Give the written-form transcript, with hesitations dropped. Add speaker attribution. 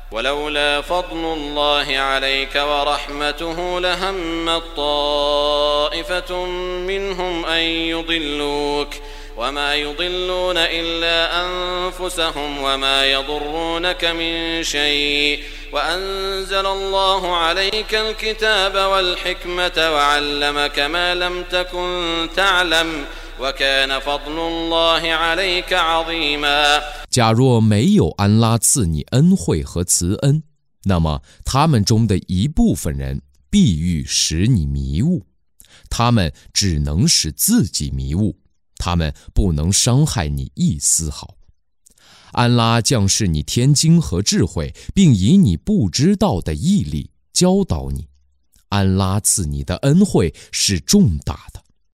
Speaker 1: ولولا فضل الله عليك ورحمته لهمت طائفة منهم أن يضلوك وما يضلون إلا أنفسهم وما يضرونك من شيء وأنزل الله عليك الكتاب والحكمة وعلمك ما لم تكن تعلم وكان فضل الله عليك عظيما。
Speaker 2: 假若没有安拉赐你恩惠和慈恩，那么他们中的一部分人必欲使你迷雾，他们只能使自己迷雾，他们不能伤害你一丝毫。安拉降示你天经和智慧，并以你不知道的毅力教导你。安拉赐你的恩惠是重大的。